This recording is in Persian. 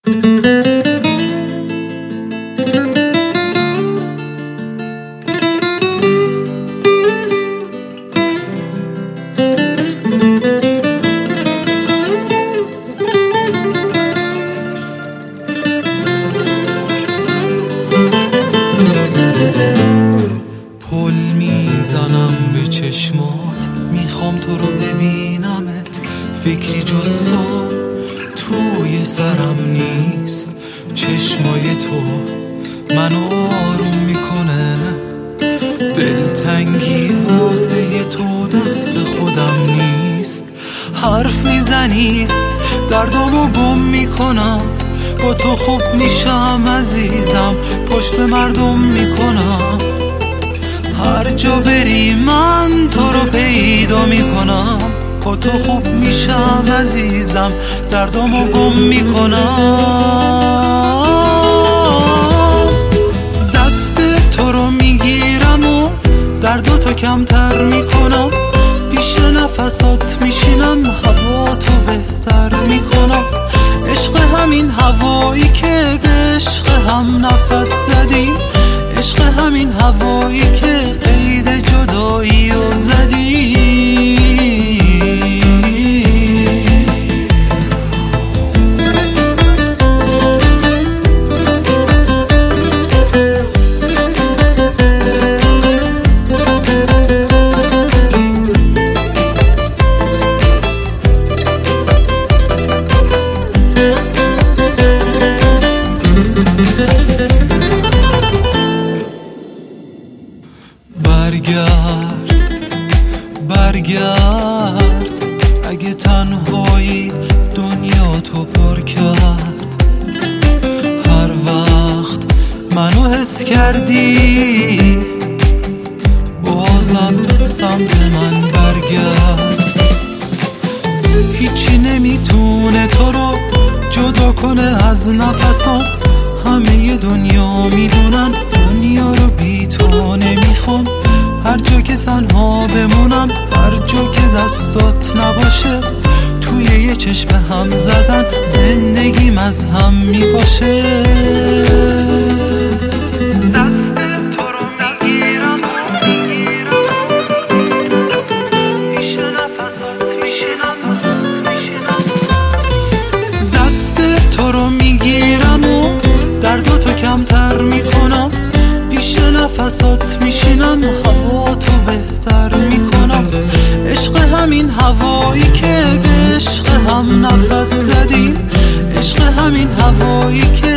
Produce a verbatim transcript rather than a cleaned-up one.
پل میزنم به چشمات، میخوام تو رو ببینمت، فکری جز تو توی سرم نیست. چشمای تو منو آروم میکنه، دلتنگی واسه تو دست خودم نیست. حرف میزنی دردامو گم میکنم، با تو خوب میشم عزیزم، پشت مردم میکنم. هر جا بری من تو رو پیدا میکنم، با تو خوب میشم عزیزم، دردامو گم میکنم. دست تو رو میگیرم و درداتو کمتر میکنم، پیش نفسات میشینم، هوا تو بهتر میکنم. عشق همین هوایی که به عشق هم نفس زدیم، عشق همین هوایی که قید جدایی رو زدیم. برگرد برگرد، اگه تنهایی دنیا تو پر کرد. هر وقت منو حس کردی بازم سمت من برگرد. هیچی نمیتونه تو رو جدا کنه از نفسام، همه دنیا میدونن دنیا رو بی تو نمیخوام. هر جا که تنها بمونم، هر جا که دستات نباشه، توی یه چشم هم زدن زندگیم از هم میپاشه. دست تو رو میگیرم پیش نفسات میشینم، دست تو رو میگیرم و درداتو کمتر میکنم، پیش نفسات میشینم، هوا تو بهتر میکنم. عشق همین هوایی که به عشق هم نفس زدیم، عشق همین هوایی که